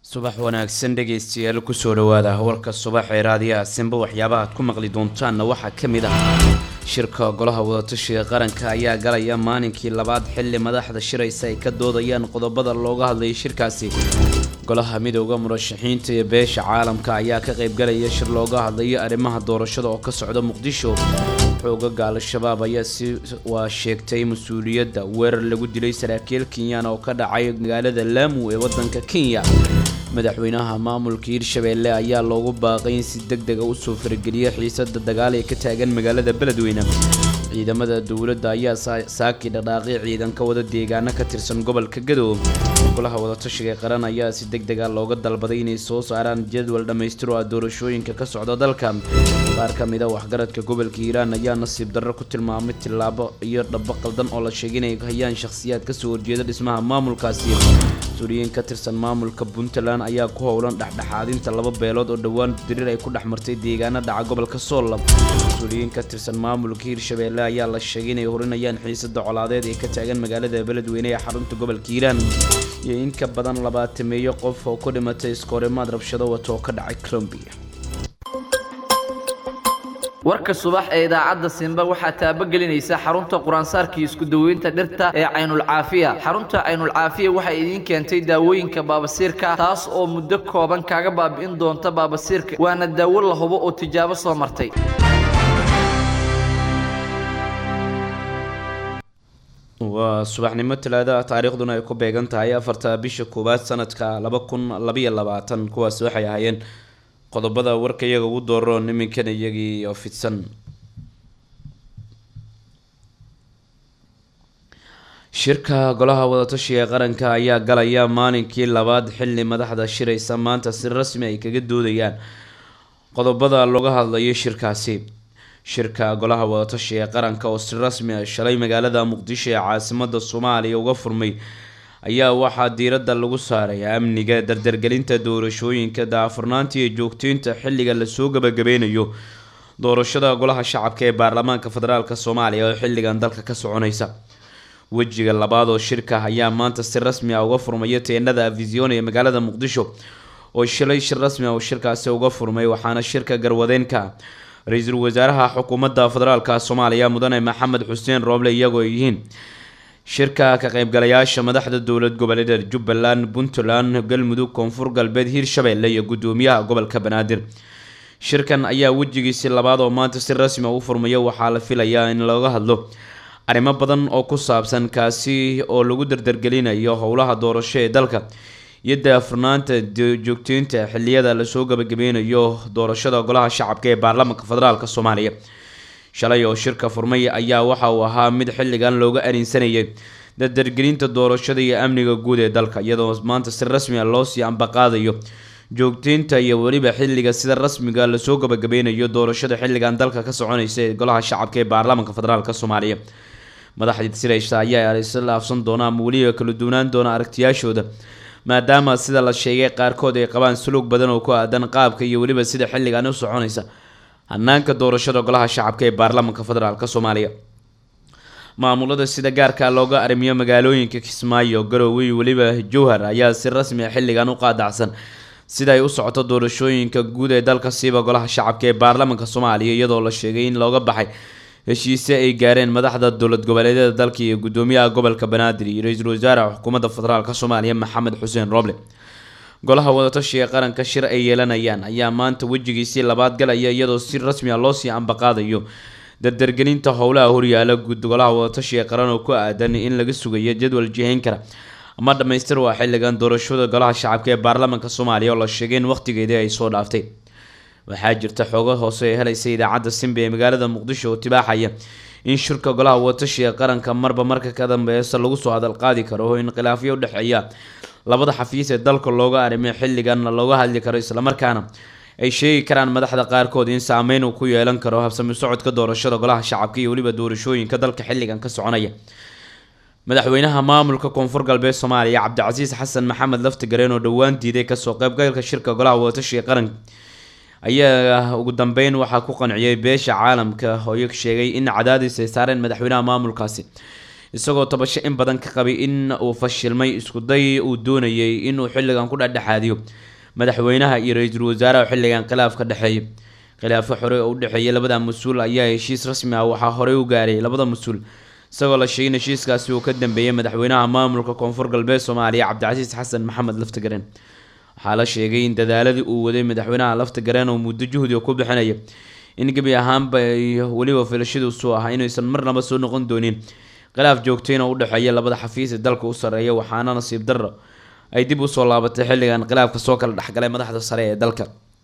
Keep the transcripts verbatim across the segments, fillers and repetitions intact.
subax wanaagsan dhageystayaal ku soo dhawaada warka subax ee raadiyaha Simba waxyaabaha aad ku maqli doontaan waxa kamid ah shirka golaha wadatashiga qaranka ayaa galaya maalinkii labaad xilli madaxda shiraysa ay ka doodayaan qodobada looga hadlay shirkaasi golaha midowga murashaxiinta iyo beesha caalamka ayaa ka qayb galaya shir looga hadlayo arrimaha doorashada oo ka socda Muqdisho xoogaga al-shabaab ayaa si waa sheegtay mas'uuliyadda weerar lagu dilay saraakiil Kenyan oo ka dhacay magaalada Lamu ee wadanka Kenya madaxweynaha maamulka Hirshabelle ayaa loogu baaqay in si degdeg ah u soo fargeliyo xiisadda dagaal ee ka taagan magaalada Beledweyne ciidamada dawladda ayaa saaki dhaqaaqay ciidanka wada deegaana ka tirsan gobolka Gadow golaha wadatashiga qaran ayaa si degdeg ah looga dalbaday inay soo saaraan jadwal dhameystiro ah doorashooyinka ka socda dalka qaar ka mid ah waxgaradka gobolka Hiiraan ayaa nasiib darro ku tilmaamay tilaabo iyo dhab qaldan oo la sheegay inay hayaan shakhsiyaad ka soo horjeeda dhismaha maamulkaasi suuriyiin ka tirsan maamulka Puntland ayaa ku howlan dhaxdhaxaadinta laba beelood oo dhawaan dirir ay ku dhaxmartay deegaanada dhaca gobolka Sool suuriyiin ka tirsan maamulka Hirshabelle ayaa la sheegay inay horinayaan xiisadda colaadeed ee ka taagan magaalada Beledweyne ee xarunta gobolka Hiiraan iyo in ka badan labaatan meeyo qof oo ku dhimatay iskoorimaad rabshado wato ka dhacay Colombia warka subax ee idaacada Simba waxa taabagelinaysa xarunta quraansaarkii isku daweynta dhirta ee Aynul Caafiya xarunta Aynul Caafiya waxa idin keentay daawooyinka baabasiirka taas oo muddo kooban kaaga baabi'in doonta baabasiirka waana daawo la hubo oo tijaabo soo martay waa subaxnimo talaada taariikhduna ay ku beegan tahay afarta bisha koowaad sanadka laba kun laba iyo labaatan kuwaas waxay ahaayeen qodobada warka iyaga ugu dooro niminkan iyagii oo fidsan shirka golaha wadatashiga qaranka ayaa galaya maalinkii labaad xilli madaxda shiraysa maanta si rasmi ay kaga doodayaan qodobada looga hadlayo shirkaasi shirka golaha wadatashiga qaranka oo si rasmi ah shalay magaalada Muqdisho ee caasimadda Soomaaliya uga furmay ayaa waxaa diiradda lagu saaray amniga dardargelinta doorashooyinka daafurnaanta iyo joogteynta xilliga la soo gabagabeynayo doorashada golaha shacabka ee baarlamaanka federaalka Soomaaliya oo xilligan dalka ka soconaysa wajiga labaad oo shirka ayaa maanta si rasmi ah uga furmay teendhada Vision ee magaalada Muqdisho oo shalay shir rasmi ah oo shirkaasi uga furmay waxaana shirka garwadeenka ra'iisul wasaaraha xukuumadda federaalka Soomaaliya mudane Maxamed Xuseen Roble iyagoo yihiin shirka ka qaybgalayaasha madaxda dawlad goboleedyada Jubbaland, Puntland, Galmudug, Koonfur Galbeed, Hirshabelle iyo gudoomiyaha gobolka Banaadir shirkan ayaa wajigiisa labaad oo maanta si rasmi ah u furmay waxaa la filayaa in looga hadlo arrimo badan oo ku saabsan kaasi oo lagu dardargelinayo howlaha doorasho ee dalka iyo daafurnaanta joogteynta xilliyada la soo gabagabeynayo doorashada golaha shacabka ee baarlamaanka federaalka Soomaaliya shalay oo shirka furmay ayaa waxa uu ahaa mid xilligan looga arinsanayay dardargelinta doorashada iyo amniga guud ee dalka iyadoo maanta si rasmi ah loo sii ambaqaadayo joogteynta iyo waliba xilliga sida rasmiga la soo gabagabeynayo doorashada xilligan dalka ka soconaysa ee golaha shacabka ee baarlamaanka federaalka Soomaaliya madaxda shiraysa ayaa isla afsan doona ama waliba kala duwanaan doona aragtiyaashooda maadaama sida la sheegay qaarkood ay qabaan sulug badan oo ku aadan qaabka iyo waliba sida xilligan u soconaysa hanaanka doorashada golaha shacabka ee baarlamaanka federaalka Soomaaliya maamulada sida gaarka looga arrimiyo magaalooyinka Kismaayo, Garowe iyo waliba Jowhar ayaa si rasmi ah xilligan u qaadacsan sida ay u socoto doorashooyinka guud ee dalka siiba golaha shacabka ee baarlamaanka Soomaaliya iyadoo la sheegay in looga baxay heshiisyo ay gaareen madaxda dawlad goboleedyada dalka iyo gudoomiyaha gobolka Banaadir iyo ra'iisul wasaaraha xukuumadda federaalka Soomaaliya Maxamed Xuseen Roble golaha wadatashiga qaranka shir ay yeelanayaan ayaa maanta wajigiisa labaad galaya iyadoo si rasmi ah loo sii ambaqaadayo dardargelinta howlaha horyaala guud golaha wadatashiga qaran oo ku aadan in laga sugayo jadwal jihayn kara ama dhameystir waa xilligan doorashada golaha shacabka ee baarlamaanka Soomaaliya oo la sheegay in waqtigeedii ay soo dhaaftay waxaa jirta xogo hoose ee helaysa idaacada Simba ee magaalada Muqdisho oo tibaaxaya in shirka golaha wadatashiga qaranka marba marka ka dambeeyay lagu soo hadal qaadi karo in khilaafyo u dhaxeeya labada xafiis ee dalka looga arimo xilligan looga hadli karo isla markaana ay sheegi karaan madaxda qaarkood in saameyn uu ku yeelan karo habsami socodka doorashada golaha shacabka iyo waliba doorashooyinka dalka xilligan ka soconaya madaxweynaha maamulka Koonfur Galbeed Soomaaliya Cabdicasiis Xasan Maxamed Laftigareen oo dhawaan diiday ka soo qaybgalka shirka golaha wadatashiga qaranka ayaa ugu dambeyn waxa ku qanciyay beesha caalamka oo sheegay in cadaadis ay saareen madaxweynaha maamulkaasi isagoo tabasho in badan ka qabay in uu fashilmay isku day uu doonayay inuu xilligan ku dhexdhexaadiyo madaxweynaha iyo ra-iisul wasaaraha xilligan khilaaf ka dhexeeyay khilaafo hore oo u dhexeeyay labada mas-uul ayaa heshiis rasmi ah waxaa horey u gaaray labada mas-uul isagoo la sheegay in heshiiskaasi uu ka dambeeyay madaxweynaha maamulka koonfur galbeed Soomaaliya Cabdicasiis Xasan Maxamed Laftagareen waxaa la sheegay in dadaaladii uu waday madaxweynaha Laftagareen oo muddo juhdi ku bixinaya in gabi ahaanba waliba filashadu soo ah inaysan marnaba soo noqon doonin khilaaf joogteyn oo u dhexeeya labada xafiis ee dalka u sareeya waxaana nasiib darro ay dib u soo laabatay xilligan khilaafka soo kala dhexgalay madaxda sare ee dalka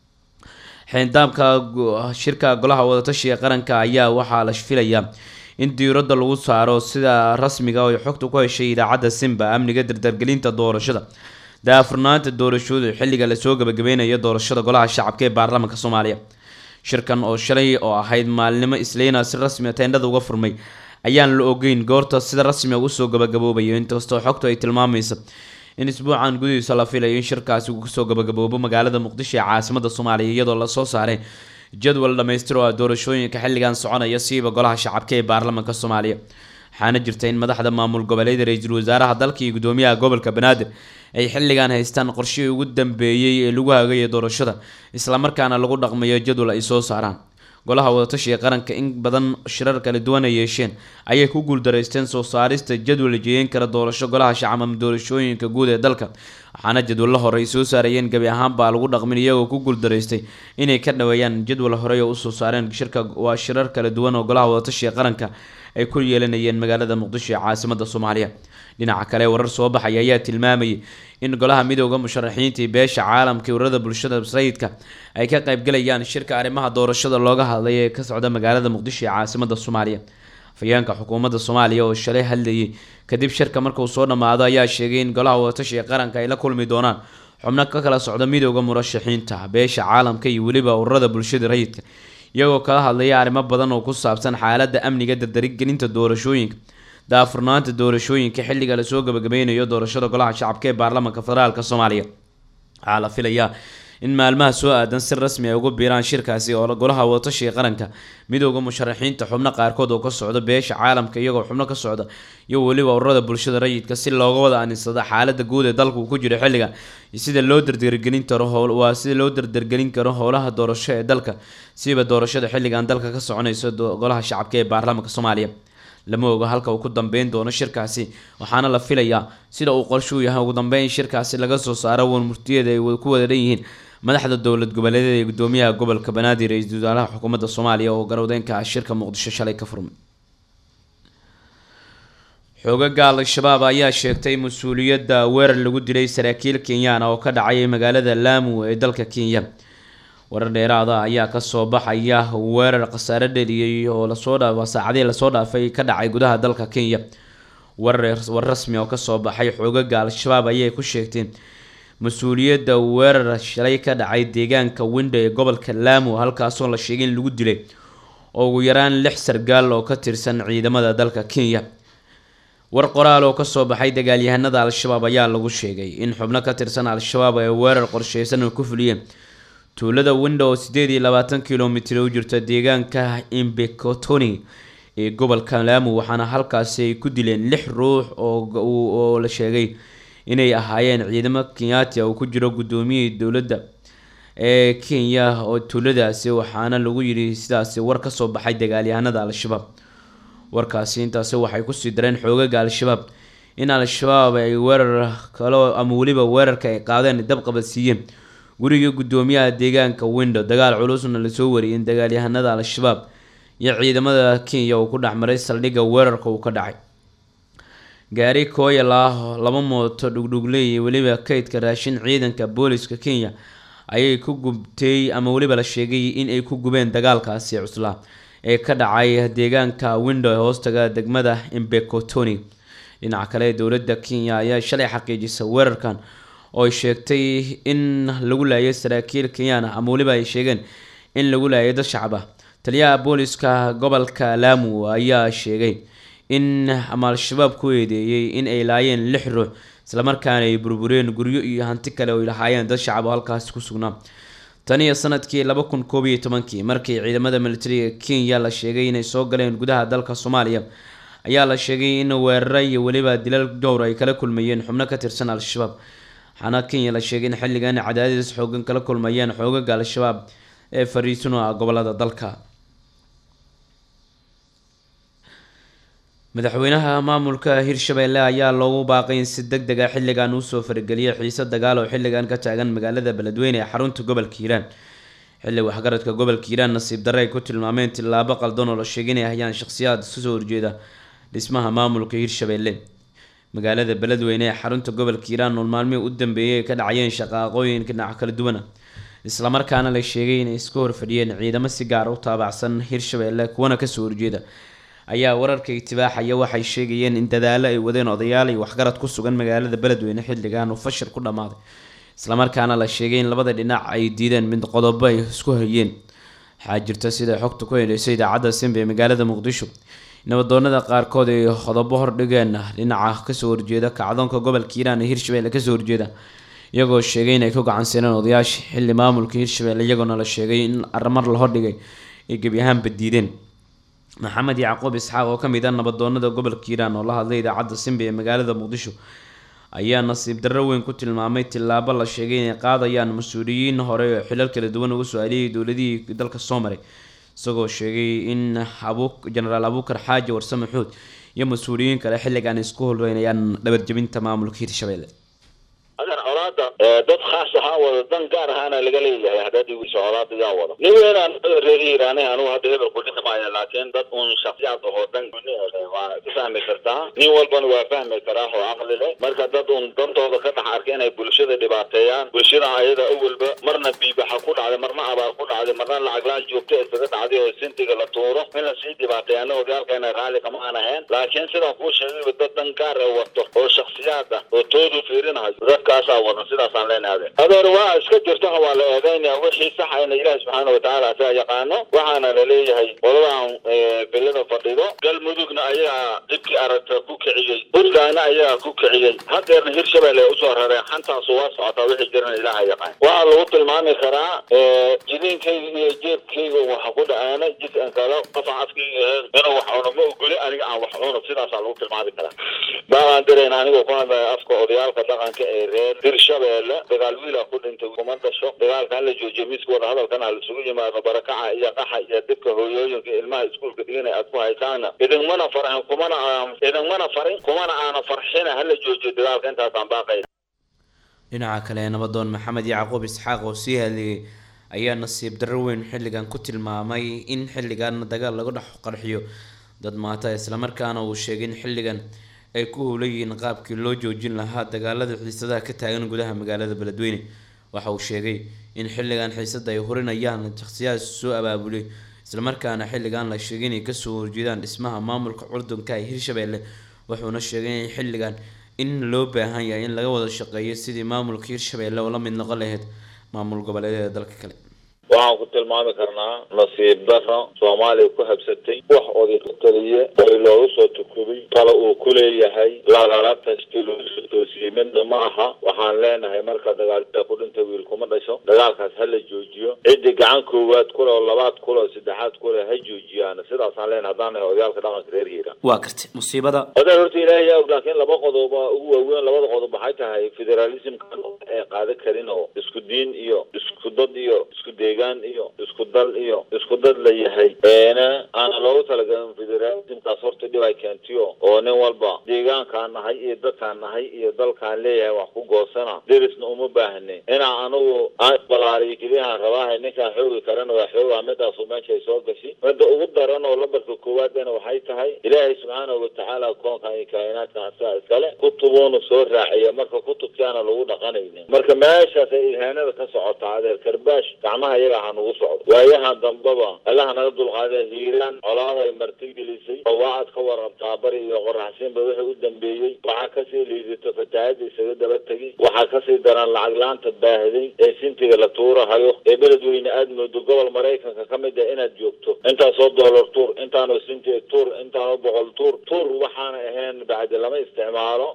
xeyndaabka shirka golaha wadatashiga qaranka ayaa waxaa la filayaa in diiradda lagu saaro sida rasmiga oo xogta ku heshay idaacadda Simba amniga dardargelinta doorashada daafurnaanta doorashadu xilliga la soo gabagabeynayo doorashada golaha shacabka ee baarlamaanka Soomaaliya shirkan oo shalay oo ahayd maalnimo isleena si rasmi ah teendhada uga furmay ayaan la ogeyn goorta sida rasmi ah u soo gabagaboobayo inkastoo xogtu ay tilmaamayso in isbuucan gudihiisa la filayo in shirkaasi uu kasoo gabagaboobo magaalada Muqdisho ee caasimadda Soomaaliya iyadoo la soo saaray jadwal dhameystiran oo doorashooyinka xilligan soconaya siiba golaha shacabka ee baarlamaanka Soomaaliya waxaana jirta in madaxda maamul goboleedyada ra-iisul wasaaraha dalka iyo gudoomiyaha gobolka Banaadir ay xilligan haystaan qorshihii ugu dambeeyay ee lagu hagayo doorashada isla markaana lagu dhaqmayo jadwal ay soo saaraan golaha wadatashiga qaranka in badan shirar kala duwan ay yeesheen ayay ku guuldareysteen soo saarista jadwal jeeyin kara doorasho golaha shacab ama doorashooyinka guud ee dalka waxaana jadwal hore ay soo saarayeen gabi ahaan baa lagu dhaqmin iyagoo ku guuldareystay inay ka dhaweeyaan jadwal hore oo u soo saareen shirka waa shirar kala duwan oo golaha wadatashiga qaranka ay ku yeelanayeen magaalada Muqdisho ee caasimadda Soomaaliya dhinaca kale warar soo baxay ayaa tilmaamayay in golaha midowga musharaxiinta ee beesha caalamka ururada bulshada rayidka ay ka qayb galayaan shirka arrimaha doorashada looga hadlay ee ka socda magaalada Muqdisho ee caasimadda Soomaaliya afayeenka xukuumadda Soomaaliya oo shalay hadlayay kadib shirka markuu soo dhamaado ayaa sheegay in golaha wadatashiga qaranka ay la kulmi doonaan xubno ka kala socda midowga murashaxiinta beesha caalamka iyo waliba ururada bulshada rayidka iyagoo kala hadlaya arrimo badan oo ku saabsan xaaladda amniga dardargelinta doorashooyinka daafurnaanta doorashooyinka xilliga la soo gabagabeynayo doorashada golaha shacabka ee baarlamaanka federaalka Soomaaliya waxaa la filayaa in maalmaha soo aadan si rasmi ah ugu biiraan shirkaasi oo golaha wadatashiga qaranka midowga musharaxiinta xubno qaarkood oo ka socda beesha caalamka iyagoo xubno ka socda iyo waliba ururada bulshada rayidka si looga wada aninsado xaaladda guud ee dalku ku jiro xilliga sida loo dardargelin karo howl waa sida loo dardargelin karo howlaha doorasho ee dalka siba doorashada xilligan dalka ka soconayso golaha shacabka ee baarlamaanka Soomaaliya lama oga halka uu ku dambeyn doono shirkaasi waxaana la filayaa sida uu qorshu yahay ugu dambeyn shirkaasi laga soo saaro wan murtiyada ay ku wada leeyihiin madaxda dowlad goboleedyada iyo gudoomiyaha gobolka Banaadir ee ra-iisul wasaaraha xukuumadda Soomaaliya oo garowdeynka shirka Muqdisho shalay ka furmay xoogagga al-shabaab ayaa sheegtay mas'uuliyadda weerar lagu dilay saraakiil Kenyaan oo ka dhacay magaalada Lamu ee dalka Kenya warar dheeraad ah ayaa ka soo baxaya weerar khasaare dhaliyay oo la soo dhaafay saacadii la soo dhaafay ka dhacay gudaha dalka Kenya warar war rasmi oo ka soo baxay xoogagga al-shabaab ayay ku sheegteen mas'uuliyadda weerar shalay ka dhacay deegaanka Winde ee gobolka Lamu halkaas oo la sheegay in lagu dilay oo ugu yaraan lix sargaal oo ka tirsan ciidamada dalka Kenya war qoraal oo ka soo baxay dagaalyahanada al-shabaab ayaa lagu sheegay in xubno ka tirsan al-shabaab ay weerar qorsheysan ku fuliyeen tuulada Winde oo sideed iyo labaatan kiiloomitir u jirta deegaanka Imbekotoni ee gobolka Lamu waxaana halkaas ay ku dileen lix ruux oo oo la sheegay inay ahaayeen ciidamo Kenyaati oo ku jiro gudoomiyada dowladda ee Kenya oo tuuladaasi waxaana lagu yiri sidaas war ka soo baxay dagaalyahanada al-shabaab warkaasi intaas waxay ku sii dareen xoogagga al-shabaab in al-shabaab ay weerar kale ama waliba weerarka ay qaadeen dab qabadsiiyeen guriga gudoomiyaha deegaanka Winde dagaal culusna la soo wariyay in dagaalyahanada al-shabaab iyo ciidamada Kenya oo ku dhaxmaray saldhigga weerarka uu ka dhacay gaari kooyala laba mooto dhugdhugley waliba kaydka raashin ciidanka booliska Kenya ayay ku gubtay ama waliba la sheegay in ay ku gubeen dagaalkaasi cusla ee ka dhacay deegaanka Winde hoostaga degmada Imbekotoni dhinaca kale dowladda Kenya ayaa shalay xaqiijisay weerarkan oo sheegtay in lagu laayay saraakiil Kenyaan ama waliba ay sheegeen in lagu laayay dad shacab ah taliyaha booliska gobolka Lamu ayaa sheegay in al-shabaab ku eedeeyay in ay laayeen lix ruux isla markaana ay burbureen guryo iyo hanti kale oo ilaahayeen dad shacab halkaas ku sugnaa tan iyo sanadkii laba kun koob iyo toban markii ciidamada militariga Kenya la sheegay inay soo galeen gudaha dalka Soomaaliya ayaa la sheegay in weeraro iyo weliba dilal dhowr ay kala kulmayeen xubno ka tirsan al-shabaab, waxaana Kenya la sheegay in xilligan cadaadis xoogan kala kulmayeen xoogaga al-shabaab ee fariisan ah gobolada dalka. madaxweynaha maamulka Hirshabelle ayaa loogu baaqay in si degdeg ah xilligan uu soo fargeliyay xiisad dagaal oo xilligan ka taagan magaalada Beledweyne ee xarunta gobolka Hiiraan. xilli waxgaradka gobolka Hiiraan nasiib darro ay ku tilmaameen tilaabo qaldan oo la sheegay inay hayaan shakhsiyaad isu soo horjeeda dhismaha maamulka Hirshabelle. magaalada Beledweyne ee xarunta gobolka Hiiraan oo maalmihii u dambeeyay ka dhacayeen shaqaaqooyin dhinac kala duwan, isla markaana la sheegay inay iska horfadhiyeen ciidamo si gaar ah u taabacsan Hirshabelle kuwana ka soo horjeeda, ayaa wararka itibaaxaya waxay sheegayeen in dadaalo ay wadeen odayaal iyo waxgarad ku sugan magaalada Beledweyne xilligan uu fashil ku dhamaaday, isla markaana la sheegay in labada dhinac ay diideen mid qodobo ay isku hayeen. waxaa jirta sida xogta ku heleysay idaacadda Simba ee magaalada Muqdisho, nabadoonada qaarkood ay qodobo hordhigeen dhinaca kasoo horjeeda kacdoonka gobolka Hiiraan ee Hirshabelle kasoo horjeeda, iyagoo sheegay inay ku gacansaneen odayaasha xilli maamulka Hirshabelle, iyagoona la sheegay in arrimar la hordhigay ay gebi ahaanba diideen. maxamed yacquub isxaaq oo ka mid ah nabadoonada gobolka Hiiraan oo la hadlay idaacadda Simba ee magaalada Muqdisho ayaa nasiib darro weyn ku tilmaamay tilaabo la sheegay inay qaadayaan mas-uuliyiin hore oo xilal kala duwan uga soo aliyay dowladihii dalka soo maray, isagoo sheegay in abu jenaraal Abuukar Xaaji Warsame Xuud iyo mas-uuliyiin kale xilligan isku howlweynayaan dhabarjabinta maamulka Hirshabelle. adan awlaada dad khaas ah wada dan gaar ahana laga leeyahay hadii uu socolaad yaa wada niweena reer Hiiraan anu hadda hebel ku dhismaaya, laakiin dad uun shakhsiyaad oo dan waa fahmi kartaa, nin walba waa fahmi karaa oo aqli leh. marka dad uun dantooda ka dhax arkay inay bulshada dhibaateeyaan, bulshada ayada awalba marna biibaxa ku dhacday, marna abaar ku dhacday, marna lacag la joogto isaga dhacday oo sintiga la tuuro in la sii dhibaateeyaan oo gaalkana raali kama aan ahayn. laakiin sida ku sheegay dad dan gaar ah wato oo shakhsiyaad ah oo toodu fiirinayo kaasa wada sidaas aan leenahay. adeer waa iska jirto waa la eedeynaa wixii sax ah in Ilaahay subhanahu wa ta'ala taa yaqaano, waxaana la leeyahay qoladan bilada fadhido galmudugna ayaa dibkii aragta ku kiciyay, burkaana ayaa ku kiciyay, hadeerna Hirshabelle u soo raray xantaas waa socota wixii jiran Ilaahay yaqaan. waxa lagu tilmaami karaa jidinkayga iyo jeebkayga waxa ku dhacaana jidkan kale qof afkayga inuu wax cuno ma ogoli, aniga aan wax cuno sidaas lagu tilmaami karaa. baan dareena aniga ku hadlay afka odayaalka dhaqanka ee Hirshabelle dagaal wiil ku dhintay kuma dhasho, dagaalkan la joojiyo miiska wada hadalkan la isugu yimaado barakaca iyo qaxa iyo dibka hooyooyinka ilmaha iskuulka dhigana aad ku haytaan idin mana farahan kumana idin mana farin kumana aan farxina hal la joojiyo dagaalka intaas aan baaqay. dhinaca kale nabadoon maxamed yacquub isxaaq oo sii hadlayay ayaa nasiib darro weyn xilligan ku tilmaamay in xilligan dagaal lagu dhex qarxiyo dad maata, isla markaana uu sheegay in xilligan ay ku howlayiin qaabkii loo joojin lahaa dagaalada xiisadaha ka taagan gudaha magaalada Beledweyne. waxa uu sheegay in xilligan xiisada ay horinayaan shakhsiyaad soo abaabulay, isla markaana xilligan la sheegay inay kasoo horjeedaan dhismaha maamulka curdunka ee Hirshabelle, wuxuuna sheegay in xilligan in loo baahan yahay in laga wada shaqeeyo sidii maamulka Hirshabelle oo la mid noqon lahayd maamul goboleedyada dalka kale. waxaan ku tilmaami karnaa nasiib darro Soomaaliya ku habsatay wax oday taliye oo loogu soo tukubay kala uu ku leeyahay lagala tashkiilo toosiimada ma aha. waxaan leenahay marka dagaalka ku dhintay wiil kuma dhasho, dagaalkaas hal la joojiyo, cidi gacan koowaad kula oo labaad kula oo saddexaad kula ha joojiyaan, sidaas aan leenahay hadaan odayaalka dhaqanka reer Hiiraan. waa kartay musiibada oday horta Ilaahay yaa laakiin laba qodob ugu waaweyn labada qodob waxay tahay federalismka ee qaada karin oo isku diin iyo isku dad iyo isku deegaan iyo isku dal iyo isku dad la yahay eena aan loogu talagalin federalismkaas horta dhib ay keentiyo oo nin walba deegaankaan nahay iyo dadkaan nahay iyo dalkaan leeyahay wax ku goosana derisna uma baahne inaa anugu aan balaariyo keliyaha rabaahay ninkaan xoogi karan waa xoogaa midaas meeshay soo gashi midda ugu daran oo lambarka koowaadna waxay tahay Ilaahay subhanahu wa ta'ala koonka iyo kainaadka asaa iskale kutuboonu soo raaciya marka kutubkaana lagu dhaqanaynin marka meeshaas ay ilhaanada ka socota adeer karbaash gacmaha iyaga aan ugu socdo waayahan dambaba Allah naga dulqaaday Hiiraan colaad ay martigelisay oo waad ka warabtaa bari iyo qoraxsiinba wixii u dambeeyay waxa ka sii liidato fatahaad isaga daba tagay waxa ka sii daran lacag laanta baahday ee sintiga la tuurahayo ee Beledweyne aad moodo gobol Mareykanka kamid ah inaad joogto inta soo dollar tuur intaano sintiga tuur intaano boqol tuur tuur waxaana ahayn bacdi lama isticmaalo.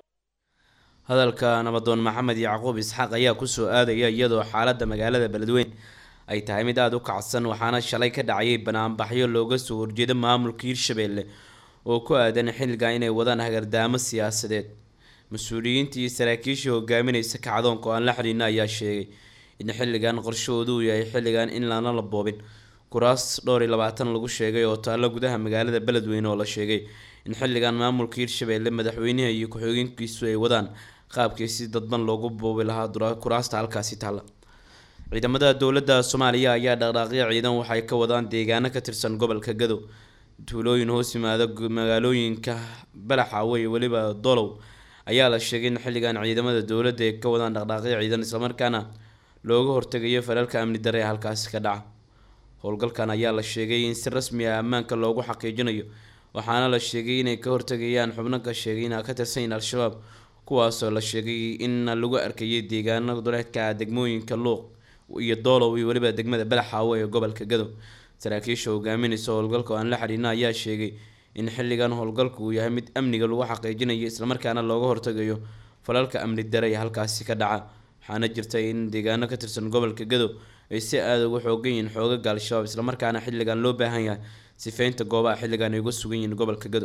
hadalka nabadoon maxamed yacquub isxaaq ayaa ku soo aadaya iyadoo xaaladda magaalada Beledweyne ay tahay mid aad u kacsan, waxaana shalay ka dhacay banaanbaxyo looga soo horjeedo maamulka Hirshabelle oo ku aadan xilligan inay wadaan hagardaamo siyaasadeed. mas-uuliyiintii saraakiishii hogaaminaysa kacdoonka oo aan la xiriirna ayaa sheegay in xilligan qorshahoodu uu yahay xilligan in lana la boobin kuraas dhowr iyo labaatan lagu sheegay oo taalo gudaha magaalada beledweyne oo la sheegay in xilligan maamulka hirshabelle madaxweynaha iyo ku-xigeenkiisu ay wadaan qaabkii si dadban loogu boobi lahaa kuraasta halkaasi taala. ciidamada dowladda Soomaaliya ayaa dhaqdhaqaaqyo ciidan waxay ka wadaan deegaano ka tirsan gobolka Gadow, tuulooyin hoos yimaada magaalooyinka Balaxaawe iyo waliba Dolow ayaa la sheegay in xilligan ciidamada dowladda ay ka wadaan dhaqdhaqaaqyo ciidan isla markaana looga hortagayo falalka amni darre ee halkaasi ka dhaca. howlgalkan ayaa la sheegay in si rasmi ah ammaanka loogu xaqiijinayo, waxaana la sheegay inay ka hortagayaan xubno ka sheegay in ka tirsan al-shabaab kuwaasoo la sheegay in lagu arkayay deegaano duleedka degmooyinka Luuq iyo Dolow iyo waliba degmada Balaxaawe ee gobolka Gadow. saraakiisha hogaaminaysa howlgalka aan la xiriirna ayaa sheegay in xilligan howlgalku uu yahay mid amniga lagu xaqiijinayo isla markaana looga hortagayo falalka amni darre ee halkaasi ka dhaca. waxaana jirta in deegaano ka tirsan gobolka Gadow ay si aad ugu xoogan yihiin xoogaga al-shabaab isla markaana xilligan loo baahan yahay sifeynta goobaha xilligan ay uga sugan yihiin gobolka Gadow.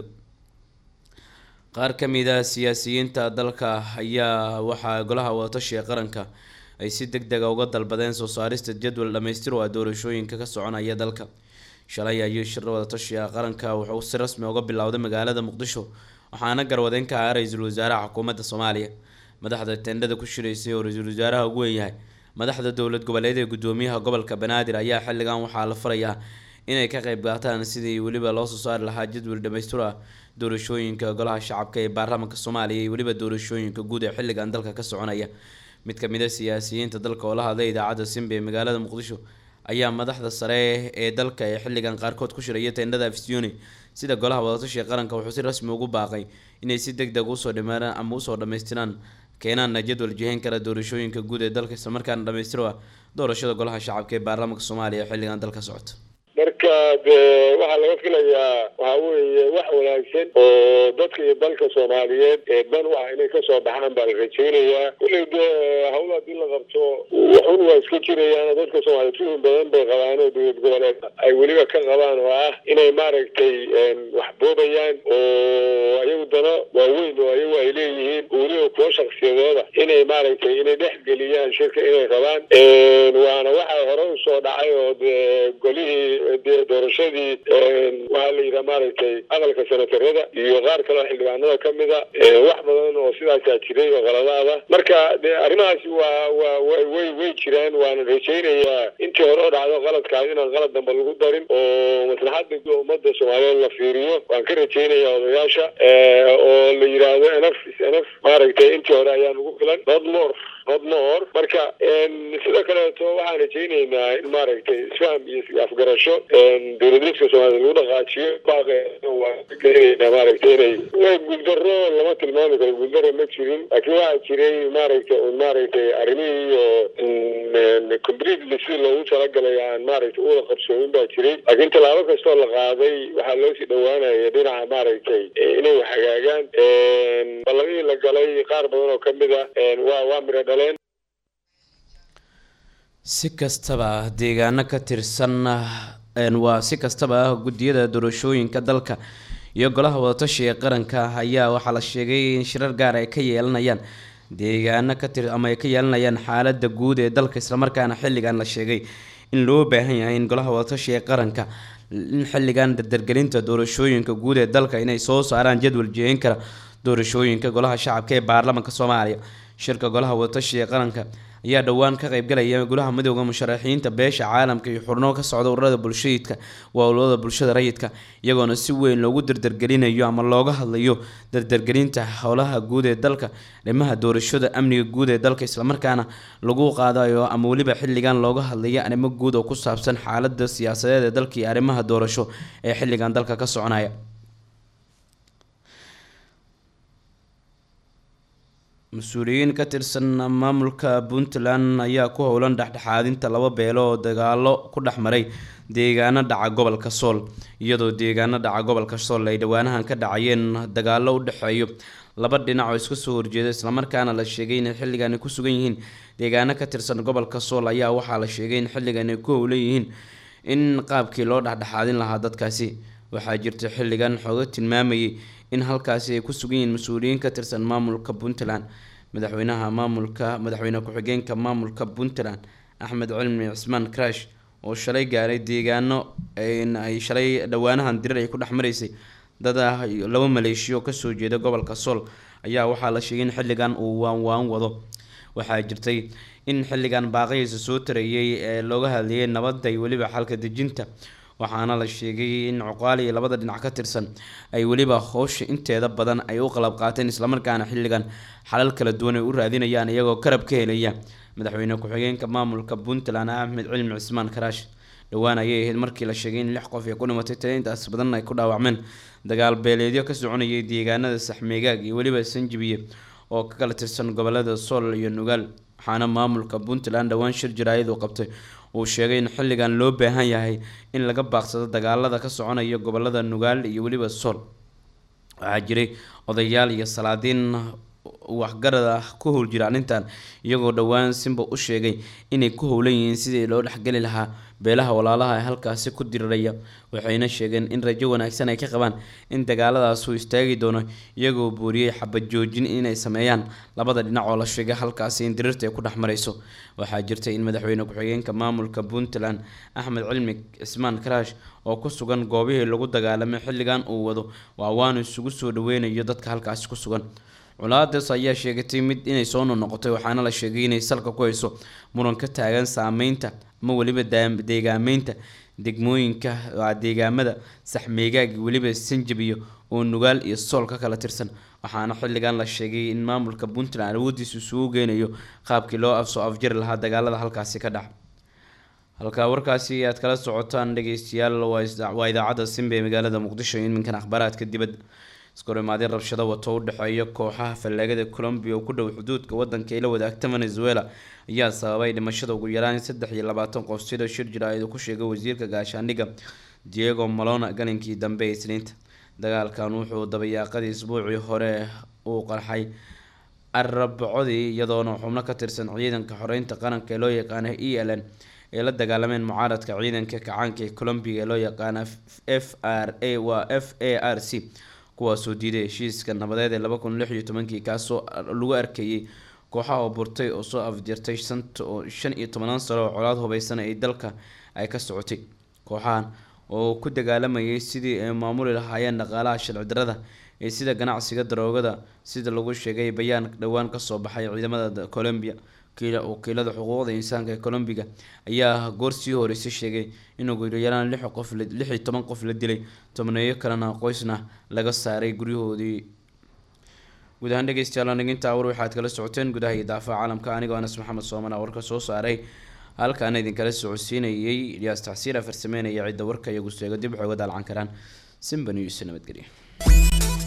qaar ka mid ah siyaasiyiinta dalka ayaa waxaa golaha wadatashiga qaranka ay si degdeg ah uga dalbadeen soo saarista jadwal dhamaystir oo doorashooyinka ka soconaya dalka. shalay ayuu shir wadatashiga qaranka wuxuu si rasmi uga bilowday magaalada Muqdisho, waxaana garwadeen ka ah ra'iisul wasaaraha xukuumadda Soomaaliya. madaxda tendada ku shireysay oo ra'iisul wasaaraha ugu weyn yahay madaxda dowlad goboleed ee gudoomiyaha gobolka Banaadir ayaa xilligan waxaa la farayaa inay ka qayb qaataan sidii waliba loo soo saari lahaa jadwal dhamaystir ah doorashooyinka golaha shacabka ee baarlamaanka Soomaaliya iyo waliba doorashooyinka guud ee xilligan dalka ka soconaya. mid ka mid ah siyaasiyiinta dalka oo la hadlay idaacadda Simba ee magaalada Muqdisho ayaa madaxda sare ee dalka ee xilligan qaarkood ku shiraya tendada Afisiyoni sida golaha wadatashiga qaranka wuxuu si rasmi ugu baaqay inay si degdeg u soo dhimaaraan ama u soo dhameystiraan keenana jadwal jihayn kara doorashooyinka guud ee dalka isla markaana dhamaystiro ah doorashada golaha shacabka ee baarlamaanka Soomaaliya ee xilligan dalka socota. marka waxaa laga filayaa waxa weeye wax wanaagsan oo dadka iyo dalka Soomaaliyeed ee dan waxa inay ka soo baxaan baa la rajaynayaa. kulli hawla hadii la qabto wuxuun waa iska jirayaan dadka Soomaaliyeed si badan bay qabaan oo dowlad goboleed ay weliba ka qabaan oo ah inay maaragtay wax boobayaan oo ayagu dano waaweyn oo ayagu ay leeyihiin weliba kuwa shakhsiyadooda inay maaragtay inay dhex geliyaan shirka inay qabaan. waana waxa hore u soo dhacay oo golihii doorashadii waxaa la yidhaha maaragtay aqalka senatarada iyo qaar kale oo xildhibaanada ka mid a wax badan oo sidaasaa jiray oo qaladaada. marka de arrimahaasi waa waa way way jiraan. waana rajaynayaa intii hore oo dhacdo qaladkaas inaan qalad dambe lagu darin oo maslaxadda ummadda Soomaaliyeed la fiiriyo. waan ka rajaynayaa odayaasha oo la yidhaahdo enaf enaf maaragtay intii hore ayaan ugu filan not more not more. marka sidoo kaleeto waxaan rajaynaynaa in maaragtay isfaham iyo afgarasho dowladnimadka Soomaaliya lagu dhaqaajiyo baaqeena maaragtay inay guuldaro lama tilmaami karo, guuldaro ma jirin, laakiin waxaa jiray maaragtay un maaragtay arrimihii oo completely si loogu talagalay aan maaragtay uwada qabsoomin baa jiray. laakiin tallaabo kastoo la qaaday waxaa loo sii dhawaanaya dhinaca maaragtay inay wax hagaagaan. ballamihii la galay qaar badan oo kamid ah waa waa miro dhaleen. si kastaba deegaano ka tirsan waa si kastaba gudiyada doorashooyinka dalka iyo golaha wadatashiga qaranka ayaa waxaa la sheegay in shirar gaar ay ka yeelanayaan deegaano ka tir ama ay ka yeelanayaan xaaladda guud ee dalka isla markaana xilligan la sheegay in loo baahan yahay in golaha wadatashiga qaranka in xilligan dardargelinta doorashooyinka guud ee dalka inay soo saaraan jadwal jihayn kara doorashooyinka golaha shacabka ee baarlamaanka Soomaaliya. shirka golaha wadatashiga qaranka ayaa dhawaan ka qayb galaya golaha midowga musharaxiinta beesha caalamka iyo xubno ka socda ururada bulshada waa ururada bulshada rayidka iyagoona si weyn loogu dardargelinayo ama looga hadlayo dardargelinta howlaha guud ee dalka, arrimaha doorashada, amniga guud ee dalka isla markaana lagu qaadayo ama waliba xilligan looga hadlayo arrimo guud oo ku saabsan xaaladda siyaasadeed ee dalka iyo arrimaha doorasho ee xilligan dalka ka soconaya. mas-uuliyiin ka tirsan maamulka Puntland ayaa ku howlan dhexdhexaadinta laba beelo oo dagaalo ku dhexmaray deegaano dhaca gobolka Sool, iyadoo deegaano dhaca gobolka Sool ay dhawaanahan ka dhacayeen dagaalo u dhexeeyo laba dhinac oo isku soo horjeeda isla markaana la sheegay in xilligan ay ku sugan yihiin deegaano ka tirsan gobolka Sool ayaa waxaa la sheegay in xilligan ay ku howlan yihiin in qaabkii loo dhexdhexaadin lahaa dadkaasi. waxaa jirta xilligan xooga tilmaamayay in halkaasi ay ku sugan yihiin mas-uuliyiin ka tirsan maamulka Puntland. madaxweynaha maamulka madaxweyne ku-xigeenka maamulka Puntland Axmed Cilmi Cismaan Crash oo shalay gaaray deegaano ay shalay dhawaanahan dirir ay ku dhaxmaraysay dad laba maleeshiyo ka soo jeeda gobolka Sool ayaa waxaa la sheegay in xilligan uu waan waan wado. waxaa jirtay in xilligan baaqaysa soo tarayay ee looga hadlayay nabadda iyo waliba xalka dejinta, waxaana la sheegay in cuqaal iyo labada dhinac ka tirsan ay waliba howsha inteeda badan ay u qalab qaateen isla markaana xilligan xalal kala duwan ay u raadinayaan iyagoo karab ka helaya madaxweyne ku-xigeenka maamulka Puntland Axmed Cilmi Cismaan Crash. dhawaan ayay ahayd markii la sheegay in lix qof ay ku dhimatay tani intaas badan ay ku dhaawacmeen dagaal beeleedyo ka soconayay deegaanada Saxmeegaag iyo waliba Sanjabiye oo ka kala tirsan gobolada Sool iyo Nugaal. waxaana maamulka Puntland dhawaan shir jaraa'id uu qabtay uu sheegay in xilligan loo baahan yahay in laga baaqsado dagaalada ka soconaya gobolada Nugaal iyo waliba Sool. waxaa jiray odayaal iyo salaadiin waxgarad ah ku howl jira arrintan, iyagoo dhawaan Simba u sheegay inay ku howlan yihiin sidii loo dhexgali lahaa beelaha walaalaha ee halkaasi ku diriraya. waxayna sheegeen in rajo wanaagsan ay ka qabaan in dagaaladaas uu istaagi doono, iyagoo booriyay xabad joojin inay sameeyaan labada dhinac oo la sheegay halkaasi in dirirta ay ku dhexmarayso. waxaa jirtay in madaxweyne ku-xigeenka maamulka Puntland Axmed Cilmi Cismaan Crash oo ku sugan goobihii lagu dagaalamay xilligan uu wado waa waan isugu soo dhaweynayo dadka halkaasi ku sugan. culaadaas ayaa sheegatay mid inay soo noqotay, waxaana la sheegay inay salka ku hayso muran ka taagan saameynta ama waliba deegaameynta degmooyinka deegaamada Saxmeegaag waliba Sanjabiye oo Nugaal iyo Sool ka kala tirsan. waxaana xilligan la sheegay in maamulka Puntland awoodiisu isugu geynayo qaabkii loo afsoo afjari lahaa dagaalada halkaasi ka dhaca. halka warkaasi aad kala socotaan dhageystayaal waa idaacadda Simba ee magaalada Muqdisho. iminkan akhbaaraadka dibadda iskorimaadeen rabshado wato u dhexeeya kooxaha fallaagada Colombia oo ku dhow xuduudka wadanka ay la wadaagta Venezuela ayaa sababay dhimashada ugu yaraan saddex iyo labaatan qof sida shir jaraa'id ku sheegay wasiirka gaashaandhigga Diego Malona galinkii dambe ee Isniinta. dagaalkan wuxuu dabayaaqadii isbuucii hore uu qarxay arbacadii iyadoona xubno ka tirsan ciidanka xoreynta qaranka ee loo yaqaan E L N ee la dagaalameen mucaaradka ciidanka kacaanka ee Colombia ee loo yaqaan F R A waa F A R C kuwaasoo diiday heshiiska nabadeed ee laba kun lix iyo tobankii kaasoo lagu arkayay kooxaha oo burtay oo soo afjartay shan iyo toban sano oo colaad hubeysan ay dalka ay ka socotay. kooxahan oo ku dagaalamayay sidii ay maamuli lahaayeen dhaqaalaha sharci darrada ee sida ganacsiga daroogada, sida lagu sheegay bayaan dhawaan ka soo baxay ciidamada Colombia. wakiilada xuquuqda insaanka ee Colombia ayaa goor sii horeysay sheegay in ugu yaraan lix qof lix iyo toban qof la dilay, tobaneeyo kalena qoysna laga saaray guryahoodii. guud ahaan dhegeystayaal naginta war waxaad kala socoteen gudaha iyo daafaha caalamka, anigoo Anas Maxamed Soomana warka soo saaray halkaan idin kala socodsiinayay Ilyas Tacsiir farsameynaya cidda warka iyagu sheego dib xooga daalcan karaan Simba News nabadgelyo.